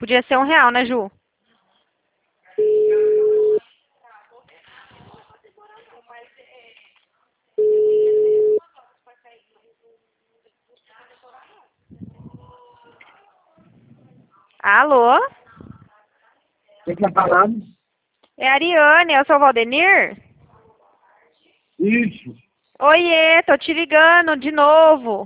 Podia ser R$ 1, né, Ju? Alô? Você quer falar? É a Ariane, eu sou o Valdenir? Isso. Oiê, tô te ligando de novo.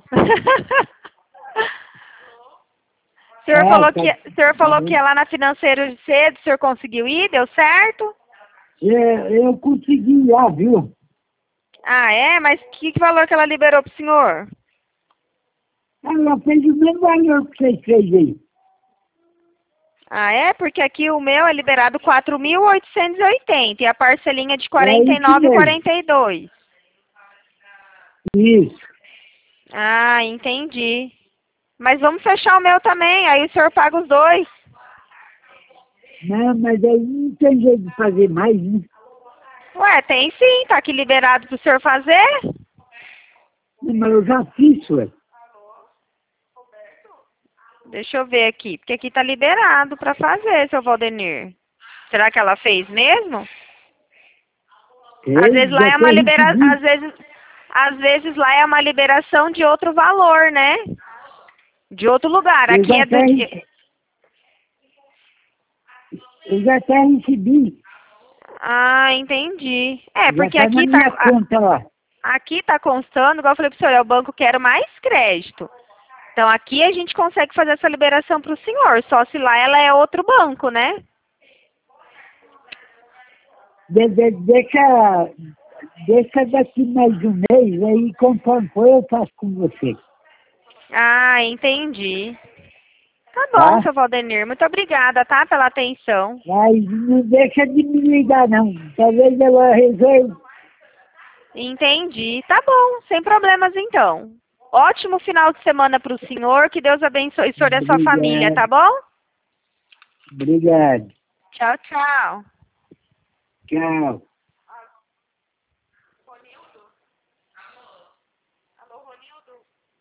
O senhor, o senhor falou que ia lá na Financeiro cedo, o senhor conseguiu ir? Deu certo? Eu consegui lá, viu? Ah, é? Mas que valor que ela liberou pro senhor? Ela fez o mesmo valor que vocês fez aí. Ah, é? Porque aqui o meu é liberado 4.880 e a parcelinha de É isso mesmo. 49,42. Isso. Ah, entendi. Mas vamos fechar o meu também, aí o senhor paga os dois. Não, mas aí não tem jeito de fazer mais, né? Ué, tem sim, tá aqui liberado pro senhor fazer? Mas eu já fiz, ué. Deixa eu ver aqui, porque aqui tá liberado pra fazer, seu Valdenir. Será que ela fez mesmo? Às vezes lá é uma liberação, às vezes lá é uma liberação de outro valor, né? De outro lugar. Eu Aqui é do eu já até recebi. Ah, entendi. É, Já porque tá na minha conta lá. aqui tá constando, igual eu falei pro senhor, é o banco que quer mais crédito. Então aqui a gente consegue fazer essa liberação pro senhor, só se lá ela é outro banco, né? Deixa daqui mais um mês, aí conforme for eu faço com você. Ah, entendi. Tá bom, Tá? seu Valdenir. Muito obrigada, tá? Pela atenção. Mas não deixa de me ligar, não. Talvez ela resolva. Entendi. Tá bom, sem problemas então. Ótimo final de semana pro senhor. Que Deus abençoe o senhor e a sua família, tá bom? Obrigado. Tchau, tchau. Tchau.